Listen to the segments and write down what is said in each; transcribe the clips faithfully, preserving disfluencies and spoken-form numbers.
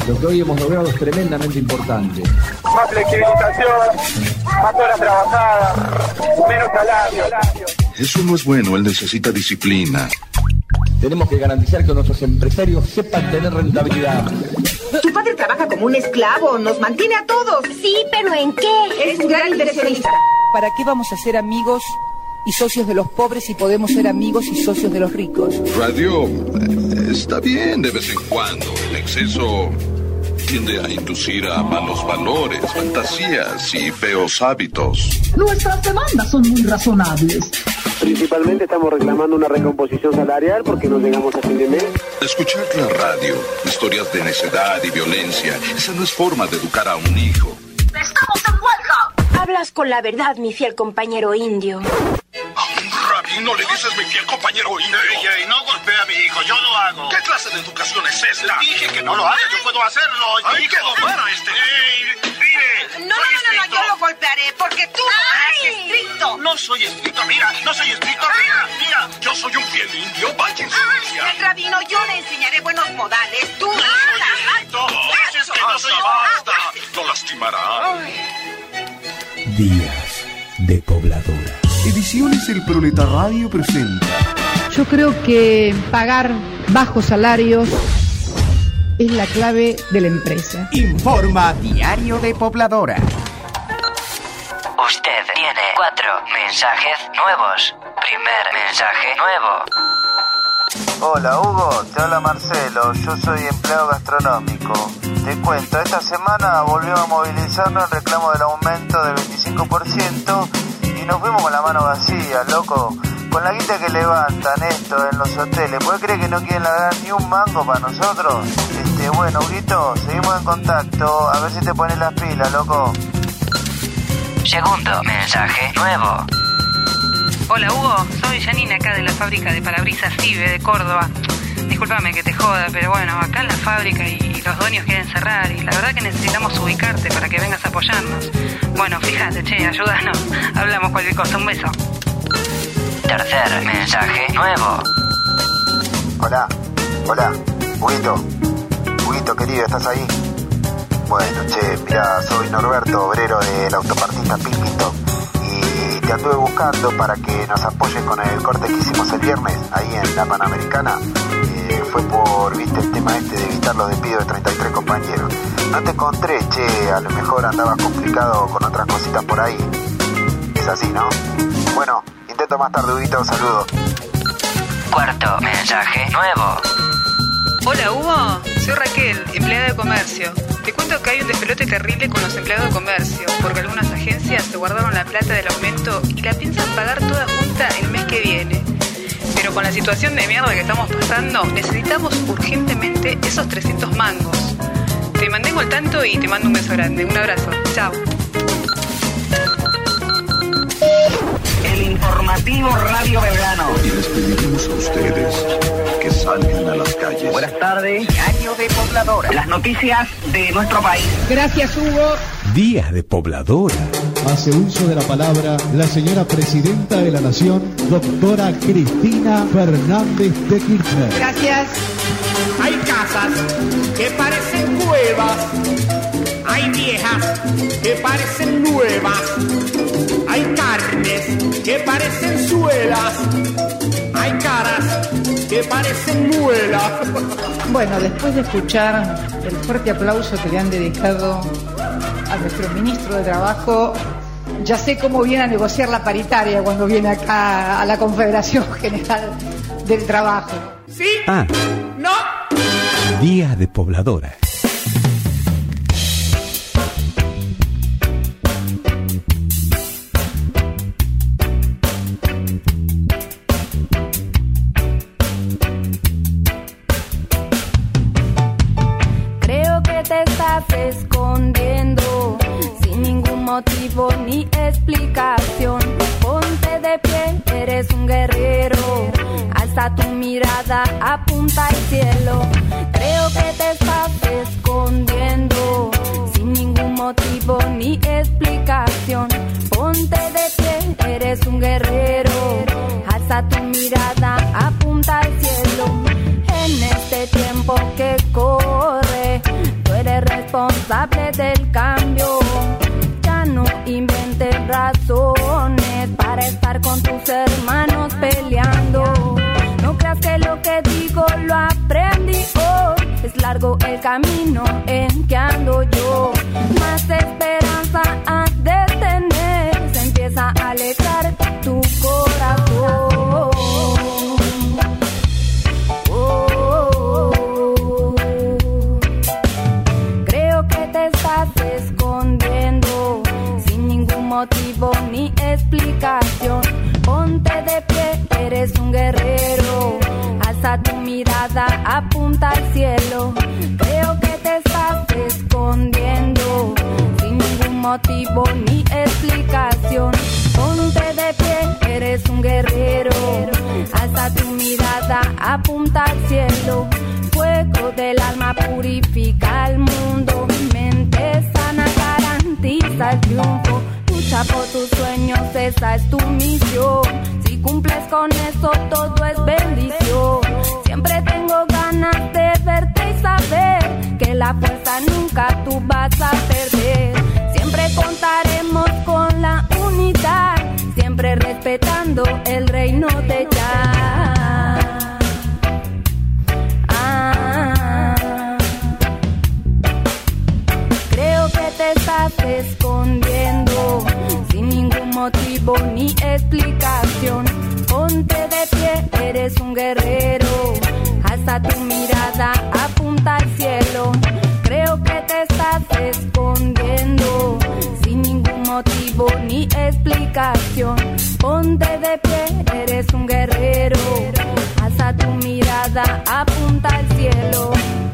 Lo que hoy hemos logrado es tremendamente importante. Más flexibilización, más horas trabajadas, menos salario. Eso no es bueno, él necesita disciplina. Tenemos que garantizar que nuestros empresarios sepan tener rentabilidad. Tu padre trabaja como un esclavo, nos mantiene a todos. Sí, pero ¿en qué? Es un gran inversionista. ¿Para qué vamos a ser amigos y socios de los pobres si podemos ser amigos y socios de los ricos? Radio eh, está bien de vez en cuando. El exceso tiende a inducir a malos valores, fantasías y feos hábitos. Nuestras demandas son muy razonables. Principalmente estamos reclamando una recomposición salarial porque no llegamos a fin de mes. Escuchar la radio, historias de necedad y violencia, esa no es forma de educar a un hijo. ¡Estamos en huelga! Hablas con la verdad, mi fiel compañero indio. Rabino, le dices mi fiel compañero indio. Ey, ey, no golpea a mi hijo, yo lo hago. ¿Qué clase de educación es esta? Le dije que no lo haga, yo puedo hacerlo. Hay que domar a este. Ey, mire, No, no, no, no, yo lo golpearé porque tú no eres estricto. No soy estricto, mira, no soy estricto, mira, mira. Yo soy un fiel indio, váyanse. Ay, Rabino, yo le enseñaré buenos modales. Tú No soy estricto, dices que no soy Basta, basta. Lo lastimará. Días de Pobladora. Ediciones El Proleta Radio presenta. Yo creo que pagar bajos salarios es la clave de la empresa. Informa Diario de Pobladora. Usted tiene cuatro mensajes nuevos. Primer mensaje nuevo. Hola Hugo, te habla Marcelo, yo soy empleado gastronómico. Te cuento, esta semana volvimos a movilizarnos en reclamo del aumento del veinticinco por ciento y nos fuimos con la mano vacía, loco. Con la guita que levantan esto en los hoteles, ¿puedes creer que no quieren largar ni un mango para nosotros? Este, bueno, Huguito, seguimos en contacto, a ver si te pones las pilas, loco. Segundo mensaje nuevo. Hola Hugo, soy Janine acá de la fábrica de parabrisas Cibe de Córdoba. Discúlpame que te joda, pero bueno, acá en la fábrica y los dueños quieren cerrar y la verdad que necesitamos ubicarte para que vengas a apoyarnos. Bueno, fíjate, che, ayúdanos. Hablamos cualquier cosa, un beso. Tercer mensaje nuevo. Hola, hola, Huguito, Huguito querido, ¿estás ahí? Bueno, che, mirá, soy Norberto, obrero de la autopartista Pilkington y te anduve buscando para que nos apoyes con el corte que hicimos el viernes ahí en la Panamericana. Eh, fue por, viste, el tema este de evitar los despidos de treinta y tres compañeros. No te encontré, che, a lo mejor andabas complicado con otras cositas por ahí. Es así, ¿no? Bueno, intento más tarde, Huguito, saludos. Cuarto mensaje nuevo. Hola Hugo, soy Raquel, empleada de comercio. Te cuento que hay un despelote terrible con los empleados de comercio, porque algunas agencias se guardaron la plata del aumento y la piensan pagar toda junta el mes que viene. Pero con la situación de mierda que estamos pasando, necesitamos urgentemente esos trescientos mangos. Te mantengo al tanto y te mando un beso grande. Un abrazo. Chao. El informativo Radio Belgrano. Y les pedimos a ustedes que salgan a las calles. Buenas tardes. Diario de Pobladora. Las noticias de nuestro país. Gracias, Hugo. Días de Pobladora. Hace uso de la palabra la señora presidenta de la Nación, doctora Cristina Fernández de Kirchner. Gracias. Hay casas que parecen cuevas. Hay viejas que parecen nuevas. Hay carnes que parecen suelas. Hay caras que parecen muelas. Bueno, después de escuchar el fuerte aplauso que le han dedicado a nuestro ministro de Trabajo, ya sé cómo viene a negociar la paritaria cuando viene acá a la Confederación General del Trabajo. ¿Sí? Ah. ¿No? Días de Pobladora. Escondiendo sin ningún motivo ni explicación. Ponte de pie, eres un guerrero. Alza tu mirada, apunta al cielo. Creo que te estás escondiendo sin ningún motivo ni explicación. Ponte de pie, eres un guerrero. Alza tu mirada, apunta al cielo. En este tiempo que corre, responsable del cambio. Ya no inventes razones para estar con tus hermanos peleando. No creas que lo que digo lo aprendí hoy. Es largo el camino en que ando yo. Más esperanza has de tener. Se empieza a alegrar tu corazón. Oh, creo que te estás escondiendo sin ningún motivo ni explicación. Ponte de pie, eres un guerrero. Alza tu mirada, apunta al cielo. Creo que te estás escondiendo sin ningún motivo ni explicación. Ponte de pie, eres un guerrero. Alza tu mirada, apunta al cielo. Fuego del alma purifica el mundo. Mente sana garantiza el triunfo. Lucha por tus sueños, esa es tu misión. Si cumples con eso, todo es bendición. Siempre tengo ganas de verte y saber que la fuerza nunca tú vas a perder. Siempre contaremos con la unidad, siempre respetando el reino de Jah. Ah, creo que te estás escondiendo sin ningún motivo ni explicación. Ponte de pie, eres un guerrero. Alza tu mirada, apunta al cielo. Creo que te estás escondiendo sin ningún motivo ni explicación. Ponte de pie, eres un guerrero. Alza tu mirada, apunta al cielo.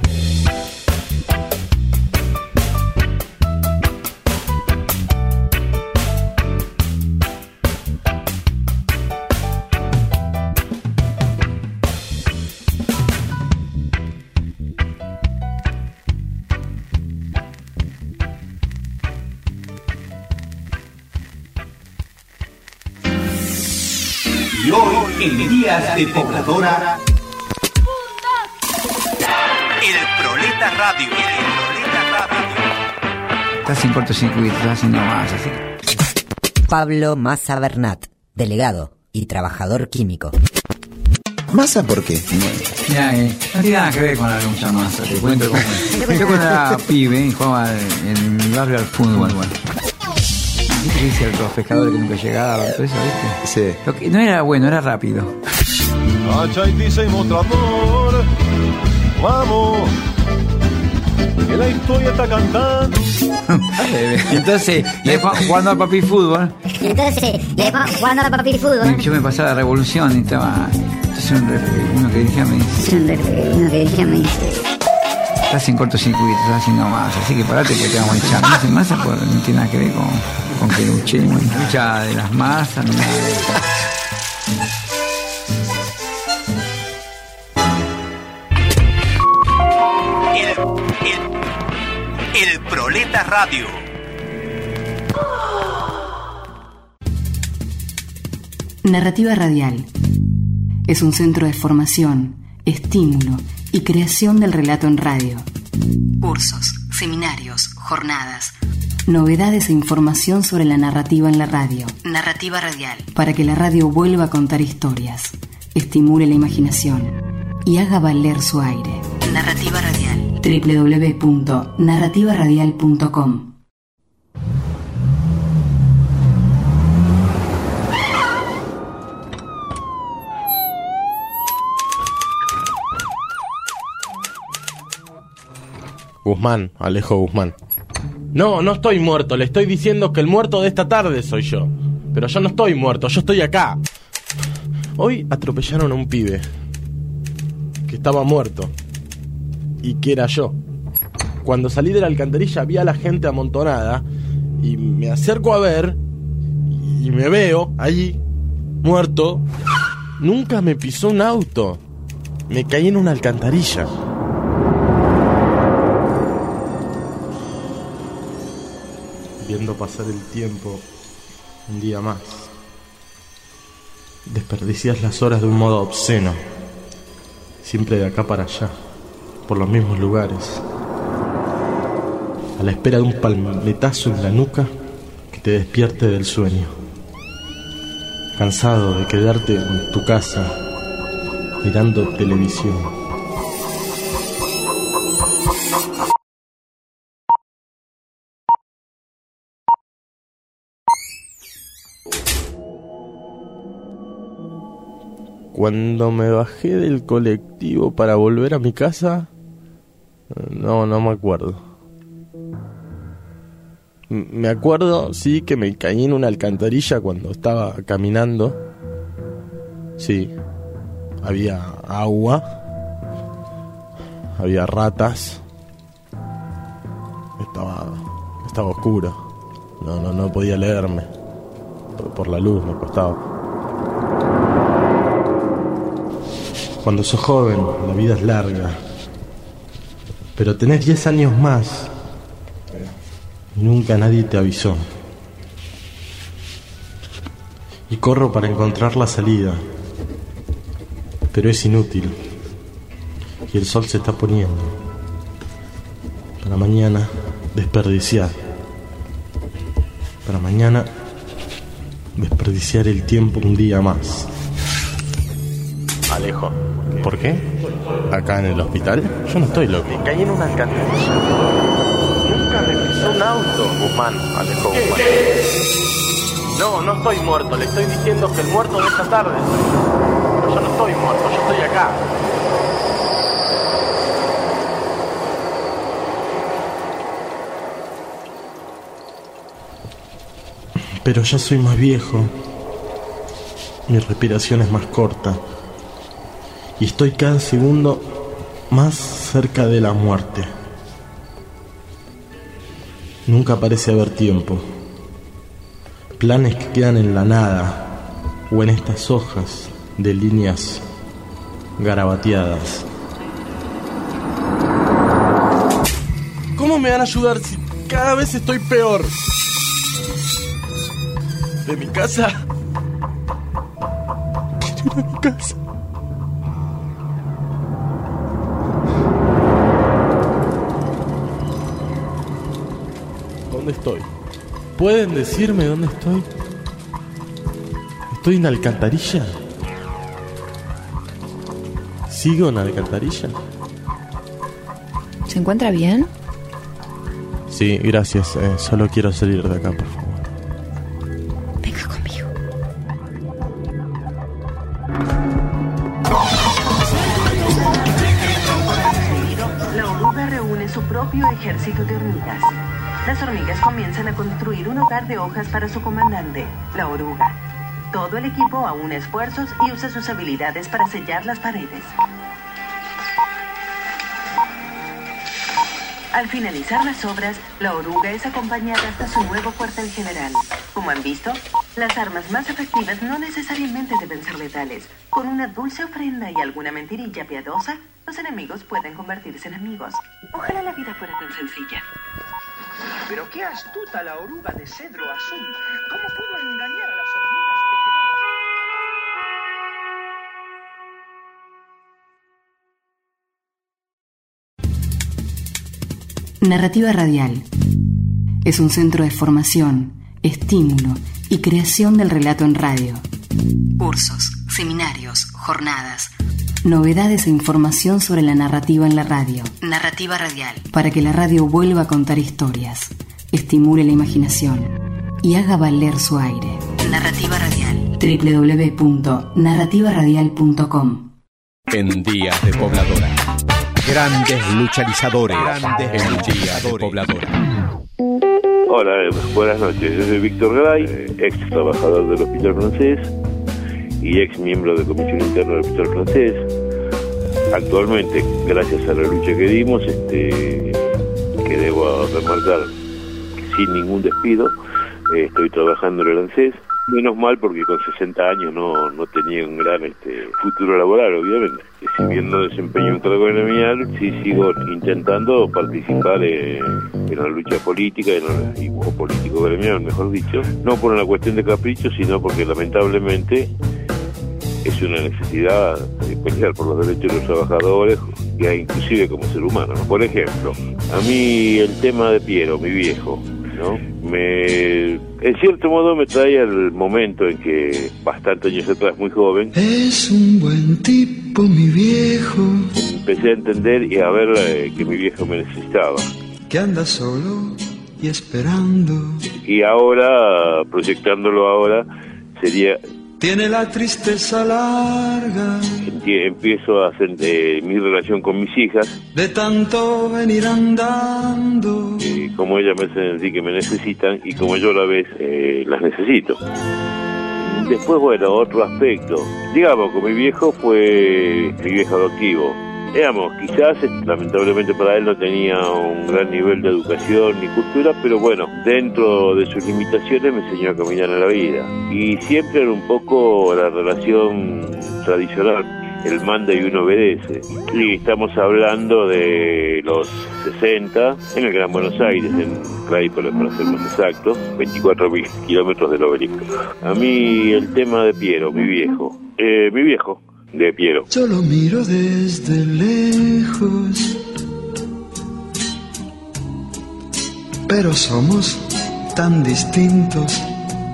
Y hoy, en Días de Pobladora, el Proleta Radio. El Proleta Radio. Estás en cortocircuito, estás haciendo más, así. Pablo Massa Bernat, delegado y trabajador químico. ¿Massa por qué? Mira, eh, no tiene nada que ver con la lucha Massa, te cuento cómo es. Yo cuando era pibe jugaba en mi barrio al fútbol, bueno. ¿Viste que dice los pescadores que nunca llegaban? Todo eso, ¿viste? Sí. Lo que no era bueno, era rápido. Achaitiza y mostrador, vamos, que la historia está cantando. Entonces, le jugando al papi fútbol. Y entonces, le jugando al papi fútbol. Yo me pasaba la revolución y estaba. Entonces, un, uno que dirigía me dice: Uno que dirigía me dice: estás en cortocircuito, estás haciendo más, así que parate porque te vamos a echar. No hace masa, pues no tiene nada que ver con, con que luchemos. Lucha de las masas, no nada de eso. El, el, el Proleta Radio. Narrativa Radial es un centro de formación, estímulo y creación del relato en radio. Cursos, seminarios, jornadas, novedades e información sobre la narrativa en la radio. Narrativa Radial. Para que la radio vuelva a contar historias, estimule la imaginación y haga valer su aire. Narrativa Radial. doble u doble u doble u punto narrativa radial punto com. Guzmán, Alejo Guzmán. No, no estoy muerto, le estoy diciendo que el muerto de esta tarde soy yo. Pero yo no estoy muerto, yo estoy acá. Hoy atropellaron a un pibe que estaba muerto y que era yo. Cuando salí de la alcantarilla vi a la gente amontonada y me acerco a ver y me veo allí, muerto. Nunca me pisó un auto, me caí en una alcantarilla. Viendo pasar el tiempo un día más, desperdicias las horas de un modo obsceno, siempre de acá para allá, por los mismos lugares. a la espera de un palmetazo en la nuca que te despierte del sueño. Cansado de quedarte en tu casa mirando televisión. Cuando me bajé del colectivo para volver a mi casa, no, no me acuerdo. M- me acuerdo, sí, que me caí en una alcantarilla cuando estaba caminando. Sí, había agua, había ratas, estaba, estaba oscuro. No, no, no podía leerme. Por, por la luz me costaba. Cuando sos joven, la vida es larga, pero tenés diez años más y nunca nadie te avisó. Y corro para encontrar la salida, pero es inútil y el sol se está poniendo. Para mañana desperdiciar, para mañana desperdiciar el tiempo un día más. Alejo, ¿por qué? ¿Acá en el hospital? Yo no estoy loco. Me caí en una alcantarilla. Nunca me pisó un auto, Guzmán, Alejo Guzmán. No, no estoy muerto. Le estoy diciendo que el muerto de esta tarde soy yo. Yo no estoy muerto, yo estoy acá. Pero ya soy más viejo. Mi respiración es más corta. Y estoy cada segundo más cerca de la muerte. Nunca parece haber tiempo. Planes que quedan en la nada o en estas hojas de líneas garabateadas. ¿Cómo me van a ayudar si cada vez estoy peor? De mi casa. Quiero ir a mi casa. ¿Dónde estoy? ¿Pueden decirme dónde estoy? ¿Estoy en alcantarilla? ¿Sigo en alcantarilla? ¿Se encuentra bien? Sí, gracias. Eh, solo quiero salir de acá, por favor. Venga conmigo. La oruga reúne su propio ejército de hormigas. Las hormigas comienzan a construir un hogar de hojas para su comandante, la oruga. Todo el equipo aúna esfuerzos y usa sus habilidades para sellar las paredes. Al finalizar las obras, la oruga es acompañada hasta su nuevo cuartel general. Como han visto, las armas más efectivas no necesariamente deben ser letales. Con una dulce ofrenda y alguna mentirilla piadosa, los enemigos pueden convertirse en amigos. Ojalá la vida fuera tan sencilla. Pero qué astuta la oruga de cedro azul. ¿Cómo pudo engañar a las hormigas tejedoras? Narrativa Radial es un centro de formación, estímulo y creación del relato en radio. Cursos, seminarios, jornadas, novedades e información sobre la narrativa en la radio. Narrativa Radial. Para que la radio vuelva a contar historias, estimule la imaginación y haga valer su aire. Narrativa Radial. doble u doble u doble u punto narrativa radial punto com. En Días de Pobladora. Grandes lucharizadores. Grandes en Días de Pobladora. Hola, buenas noches. Yo soy Víctor Gray, ex trabajador del Hospital Francés y ex miembro de Comisión Interna del Hospital Francés. Actualmente, gracias a la lucha que dimos, este, que debo remarcar, sin ningún despido, eh, estoy trabajando en el ANSES. Menos mal, porque con sesenta años no, no tenía un gran este, futuro laboral, obviamente. Si bien no desempeño un cargo gremial, sí sigo intentando participar eh, en la lucha política, en la, y, o político gremial, mejor dicho. No por una cuestión de capricho, sino porque lamentablemente es una necesidad de pelear por los derechos de los trabajadores, e inclusive como ser humano, ¿no? Por ejemplo, a mí el tema de Piero, mi viejo, ¿no? Me, en cierto modo me trae al momento en que, bastantes años atrás, muy joven, es un buen tipo, mi viejo, empecé a entender y a ver eh, que mi viejo me necesitaba. Que anda solo y esperando. Y ahora, proyectándolo ahora, sería... Tiene la tristeza larga. Empiezo a hacer eh, mi relación con mis hijas. De tanto venir andando. Eh, como ellas me hacen decir que me necesitan y como yo a la vez eh, las necesito. Después, bueno, otro aspecto. Digamos que mi viejo fue mi viejo adoptivo. Digamos, quizás lamentablemente para él no tenía un gran nivel de educación ni cultura, pero bueno, dentro de sus limitaciones me enseñó a caminar en la vida. Y siempre era un poco la relación tradicional, el manda y uno obedece. Y estamos hablando de los sesenta, en el Gran Buenos Aires, en Claypole, para ser más exacto, veinticuatro mil kilómetros del obelisco. A mí el tema de Piero, mi viejo, eh, mi viejo, de Piero. Yo lo miro desde lejos, pero somos tan distintos.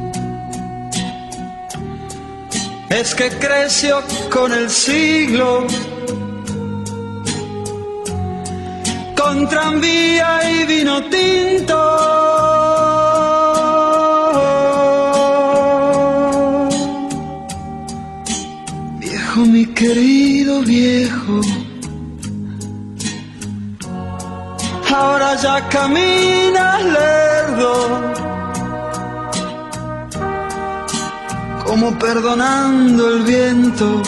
Es que creció con el siglo, con tranvía y vino tinto. Mi querido viejo, ahora ya caminas lerdo, como perdonando el viento.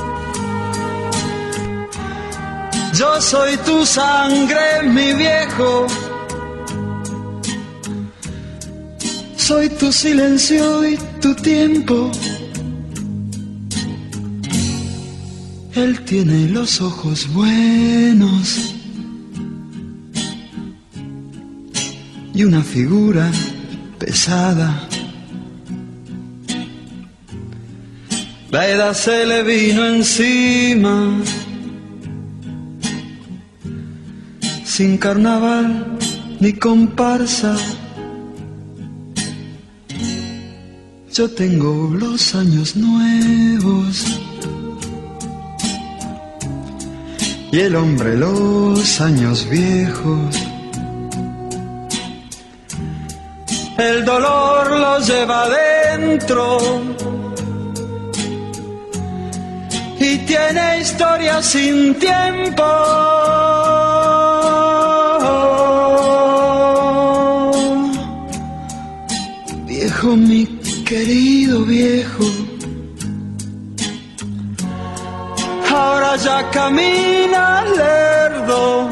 Yo soy tu sangre, mi viejo, soy tu silencio y tu tiempo. Él tiene los ojos buenos y una figura pesada. La edad se le vino encima, sin carnaval ni comparsa. Yo tengo los años nuevos y el hombre los años viejos. El dolor lo lleva adentro y tiene historia sin tiempo. Viejo, mi querido viejo, ahora ya camina lerdo,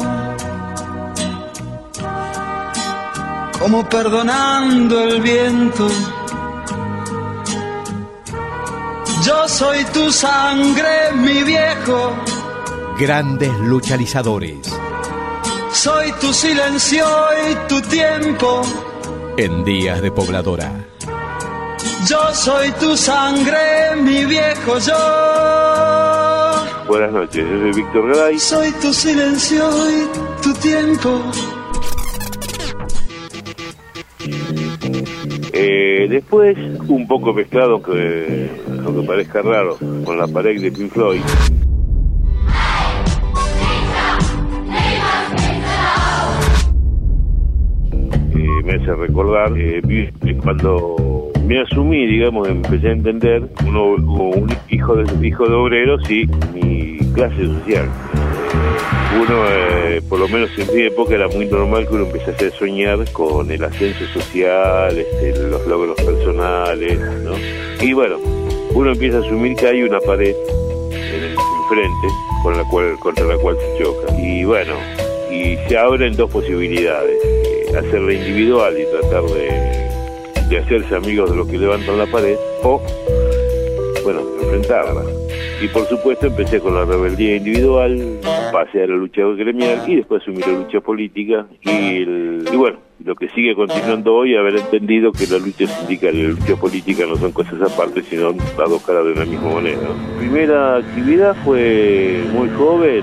como perdonando el viento. Yo soy tu sangre, mi viejo. Grandes luchalizadores. Soy tu silencio y tu tiempo. En Días de Pobladora. Yo soy tu sangre, mi viejo, yo. Buenas noches, yo soy Víctor Gray. Soy tu silencio y tu tiempo. Eh, después, un poco mezclado, aunque, aunque parezca raro, con la pared de Pink Floyd. Eh, me hace recordar eh, cuando me asumí, digamos, empecé a entender uno, un hijo de hijo de obreros y mi clase social. Uno, eh, por lo menos en mi época, era muy normal que uno empezase a soñar con el ascenso social, este, los logros personales, ¿no? Y bueno, uno empieza a asumir que hay una pared en el enfrente con la cual, contra la cual se choca. Y bueno, y se abren dos posibilidades: eh, hacerla individual y tratar de, de hacerse amigos de los que levantan la pared, o, bueno, enfrentarla. Y por supuesto empecé con la rebeldía individual, pasé a la lucha gremial y después asumí la lucha política y, el, y bueno, lo que sigue continuando hoy, haber entendido que la lucha sindical y la lucha política no son cosas aparte, sino las dos caras de una misma moneda, ¿no? Primera actividad fue muy joven,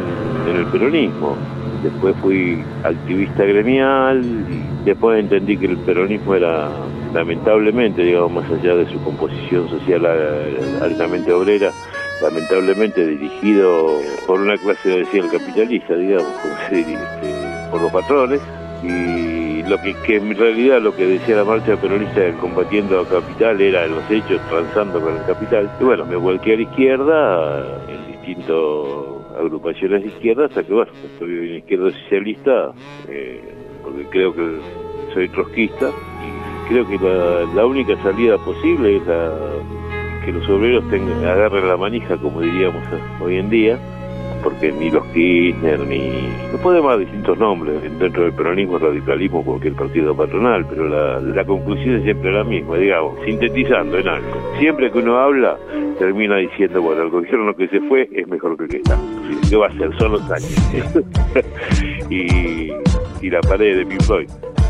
en el peronismo. Después fui activista gremial y después entendí que el peronismo era, lamentablemente, digamos, más allá de su composición social altamente obrera, lamentablemente dirigido por una clase social capitalista, digamos, como se diría, este, por los patrones. Y lo que, que en realidad lo que decía la marcha peronista combatiendo a capital era en los hechos transando con el capital. Y bueno, me volqué a la izquierda en distintos agrupaciones de izquierda, hasta que bueno, estoy en la izquierda socialista, eh, porque creo que soy trotskista, y creo que la, la única salida posible es la, que los obreros tengan, agarren la manija, como diríamos hoy en día, porque ni los Kirchner, ni... no puede más distintos nombres, dentro del peronismo, radicalismo, cualquier partido patronal, pero la, la conclusión es siempre la misma, digamos, sintetizando en algo. Siempre que uno habla, termina diciendo, bueno, el gobierno que se fue es mejor que el que está. ¿Qué va a hacer? Son los años. y, y la pared de Pink Floyd.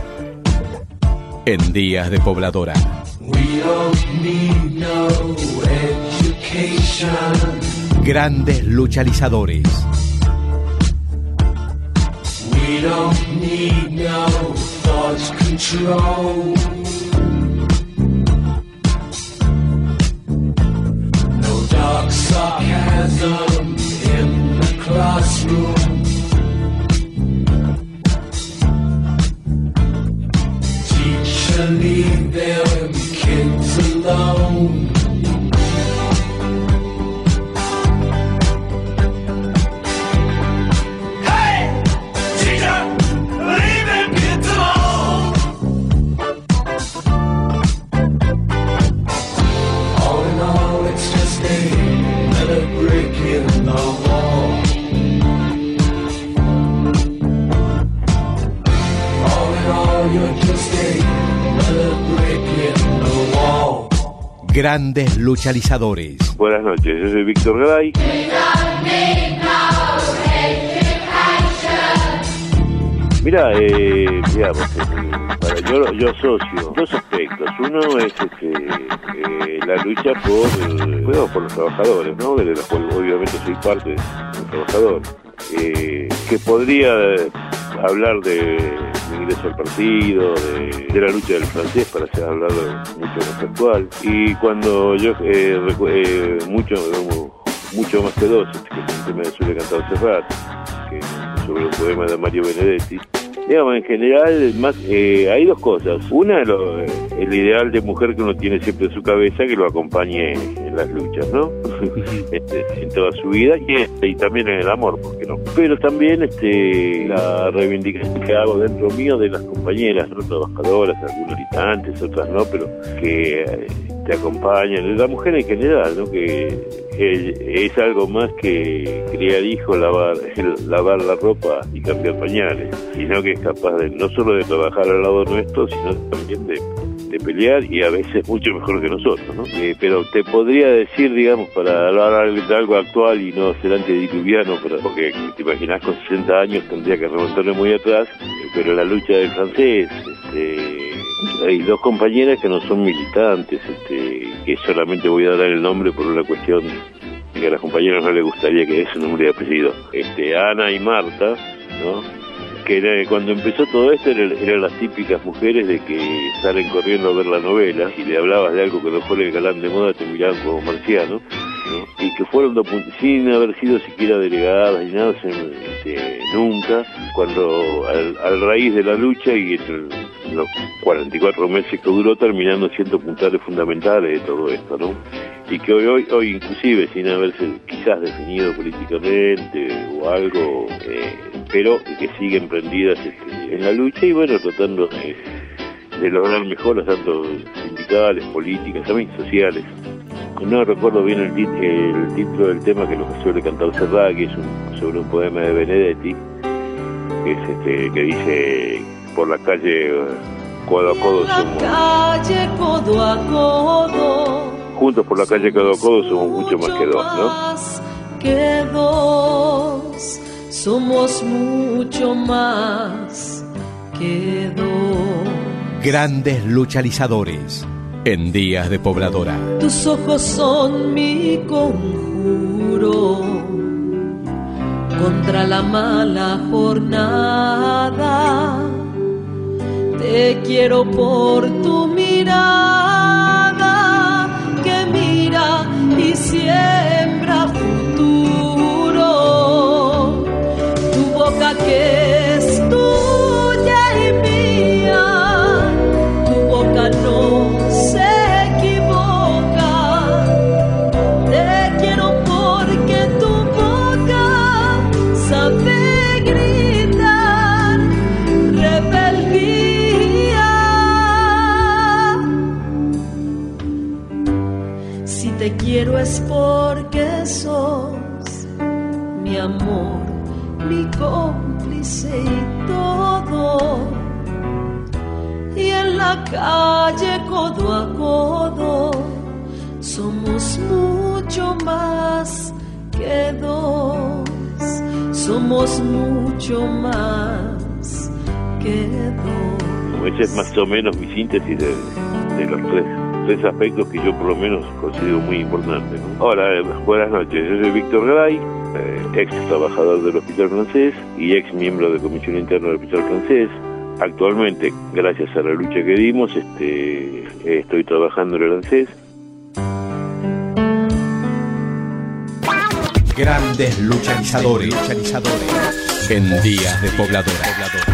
En Días de Pobladora. We don't need no education. Grandes luchalizadores. We don't need no thought control. No dark sarcasm in the classroom. Teacher, leave them kids alone. Grandes luchalizadores. Buenas noches, yo soy Víctor Gray. Mira, eh, digamos, eh, para yo, yo asocio dos aspectos. Uno es este, eh, la lucha por, eh, bueno, por los trabajadores, ¿no? De la cual obviamente soy parte de los trabajadores. Eh, que podría hablar de mi ingreso al partido, de, de la lucha del francés, para hacer hablarlo mucho más actual. Y cuando yo, eh, recu- eh, mucho, mucho más que dos, que es un tema que suele cantar Serrat, que sobre un poema de Mario Benedetti. Digamos, en general, más eh, hay dos cosas. Una, lo, el ideal de mujer que uno tiene siempre en su cabeza, que lo acompañe en las luchas, ¿no? este, en toda su vida y, y también en el amor, ¿por qué no? Pero también este, la reivindicación que hago dentro mío de las compañeras, ¿no? Trabajadoras, algunas militantes, otras no, pero que eh, te acompañan. La mujer en general, ¿no? Que eh, es algo más que criar hijos, lavar, lavar la ropa y cambiar pañales, sino que es capaz de no solo de trabajar al lado nuestro, sino también de, de pelear, y a veces mucho mejor que nosotros, ¿no? Eh, pero te podría decir, digamos, para hablar de algo actual y no ser antediluviano, pero, porque te imaginas con sesenta años tendría que remontarme muy atrás, eh, pero la lucha del francés, este, hay dos compañeras que no son militantes, este, que solamente voy a dar el nombre por una cuestión que a las compañeras no les gustaría que dé su nombre y apellido, este, Ana y Marta, ¿no? Que era, cuando empezó todo esto eran, eran las típicas mujeres de que salen corriendo a ver la novela, si le hablabas de algo que no fuera el galán de moda te miraban como marciano, ¿no? Y que fueron sin haber sido siquiera delegadas ni nada, este, nunca, cuando al, al raíz de la lucha y entre los cuarenta y cuatro meses que duró, terminando siendo puntales fundamentales de todo esto, ¿no? Y que hoy, hoy, hoy inclusive sin haberse quizás definido políticamente o algo, eh, pero que siguen prendidas este, en la lucha y bueno, tratando de, de lograr mejoras tanto sindicales, políticas, también sociales. No recuerdo bien el, tit- el título del tema, que lo que suele cantar Serrat, que es un, sobre un poema de Benedetti, que es este, que dice: por la calle codo a codo somos, calle codo a codo, juntos por la calle codo a codo somos mucho más que dos, ¿no? Que dos, somos mucho más que dos. Grandes luchalizadores. En Días de Pobladora. Tus ojos son mi conjuro, contra la mala jornada. Te quiero por tu mirada que mira y siembra futuro. Tu boca que es tuya y mía, tu boca no se equivoca. Te quiero porque tu boca sabe gritar rebeldía. Si te quiero es porque sos mi amor, mi cómplice y todo. Y en la calle codo a codo somos mucho más que dos. Somos mucho más que dos. Esa es más o menos mi síntesis de, de los tres, tres aspectos que yo por lo menos considero muy importantes, ¿no? Ahora, eh, buenas noches, yo soy Víctor Gray, eh, ex trabajador del Hospital Francés y ex miembro de Comisión Interna del Hospital Francés. Actualmente, gracias a la lucha que dimos, este, eh, estoy trabajando en el ANSES. Grandes lucharizadores, lucharizadores en Días de Pobladora.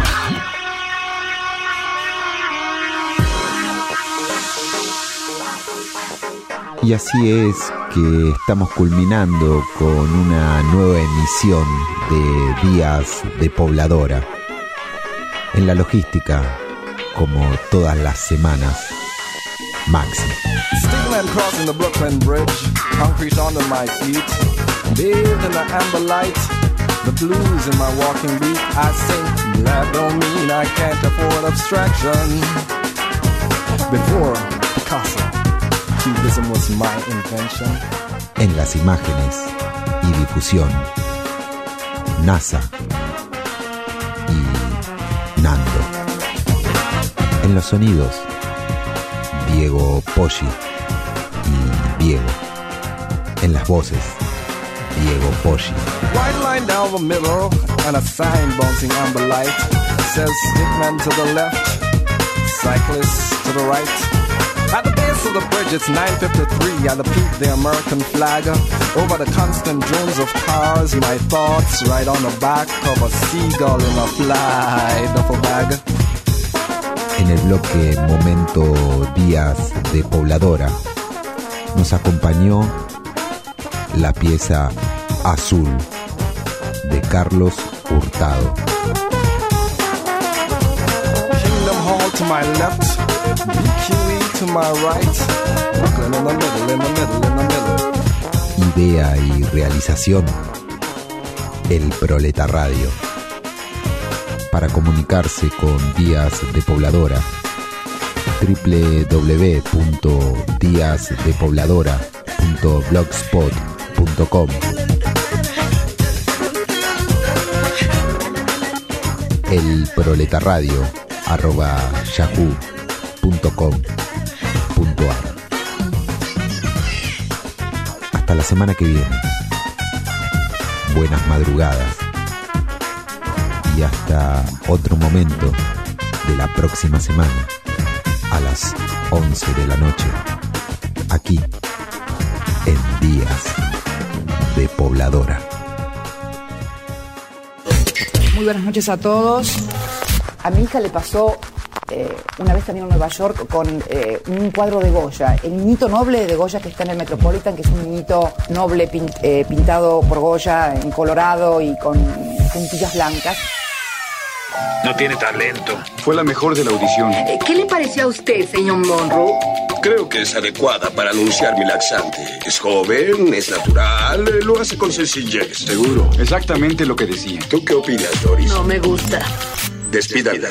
Y así es que estamos culminando con una nueva emisión de Días de Pobladora. En la logística, como todas las semanas, Maxi. Stigman crossing the Brooklyn Bridge, concrete under my feet, bathed in the amber light, the blues in my walking beat. I sing, that don't mean I can't afford abstraction. Before Picasso, Cubism was my invention. En las imágenes y difusión, NASA y Nando. En los sonidos, Diego Poggi y Diego. En las voces, Diego Poggi. White line down the middle and a sign bouncing amber light says stickman to the left, cyclist to the right. At the base of the bridge it's nine fifty-three. At the peak the American flag. Over the constant drones of cars, my thoughts right on the back of a seagull in a fly duffel bag. En el bloque Momento Días de Pobladora nos acompañó la pieza Azul de Carlos Hurtado. Kingdom Hall to my left, B Q E to my right, Brooklyn in the middle, in the middle, in the middle. Idea y realización, El Proletarradio. Para comunicarse con Días de Pobladora, doble u doble u doble u punto días de pobladora punto blogspot punto com. El Proletarradio arroba yahoo punto com punto ar. Hasta la semana que viene. Buenas madrugadas. Y hasta otro momento de la próxima semana a las once de la noche, aquí en Días de Pobladora. Muy buenas noches a todos. A mi hija le pasó eh, una vez también en Nueva York con eh, un cuadro de Goya, el niñito noble de Goya que está en el Metropolitan, que es un niñito noble pin, eh, pintado por Goya en colorado y con puntillas blancas. No tiene talento. Fue la mejor de la audición. ¿Qué le pareció a usted, señor Monroe? Creo que es adecuada para anunciar mi laxante. Es joven, es natural, lo hace con sencillez. Seguro. Exactamente lo que decía. ¿Tú qué opinas, Doris? No me gusta. Despídala.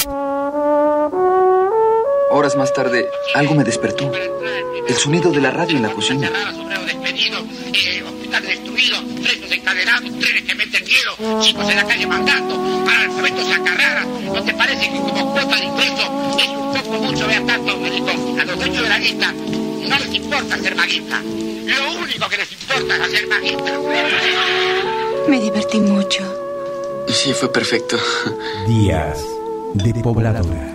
Horas más tarde, algo me despertó. El sonido de la radio en la cocina. Hospital destruido, presos encadenados, trenes que meten miedo, chicos en la calle mandando, analfabetos a Carrara. ¿No te parece que como cuota de ingreso es un poco mucho ver tanto, médico? A los dueños de la guita no les importa hacer maguita. Lo único que les importa es hacer maguita. Me divertí mucho. Sí, fue perfecto. Días de Pobladora.